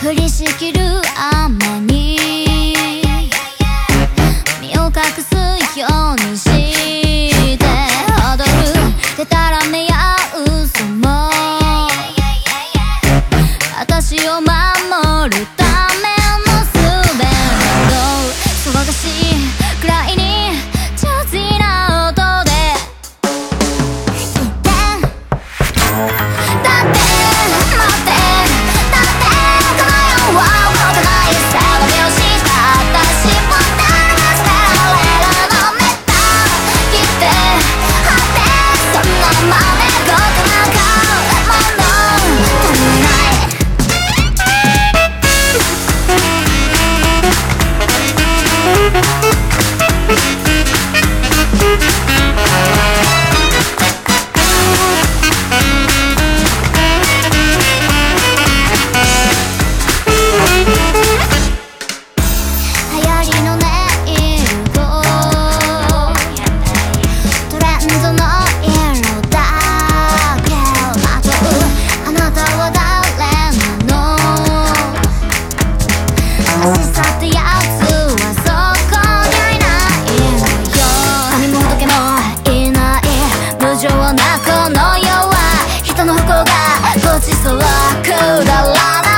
降りしきる雨に身を隠すようにして踊るでたらめや嘘も私を守るための術と騒がしいくらいにジャズィな音で言ってだって待ってだってこの世は動かない背伸びをした私を流してられるのめった切って張ってそんなまめごとなんかもの足りない流行りのネイルとトレンドの色だけをまとうあなたは誰なの足さってやつはそこにはいないのよ髪も仏もいない無情なこの世は人の不幸がごちそうくだらない